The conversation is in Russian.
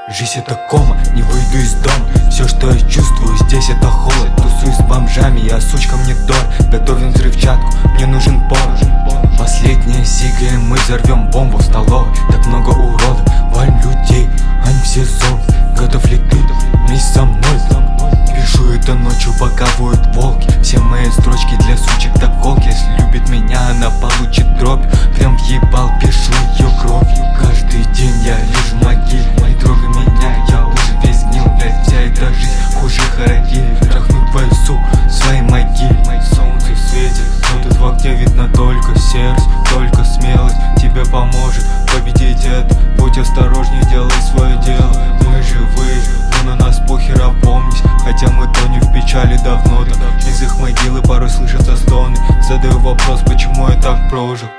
Жизнь это кома, не выйду из дома. Все, что я чувствую, здесь это холод. Тусуюсь с бомжами, я сучкам не дор. Готовим взрывчатку, мне нужен повод. Последняя сига, и мы взорвем бомбу в столовой. Так много уродов, валим людей, они все зол. Готов ли ты вместе со мной? Пишу это ночью, пока воют волки. Все мои строчки для сучек так колки. Если любит меня, она получит дробь. Прям въебал, пишу ее кровью. Каждый день я лежу в могиле. Не трогай меня, я уже весь гнил. Блять, вся эта жизнь хуже хоронили. Трахну твою суку в своей могиле. Солнце светит, но тут в окне видно только серость, только смелость тебе поможет победить это. Будь осторожней, делай свое дело. Мы живые, но на нас похер, опомнись. Хотя мы тонем в печали давно-то. Из их могилы порой слышатся стоны. Задаю вопрос, почему я так прожил.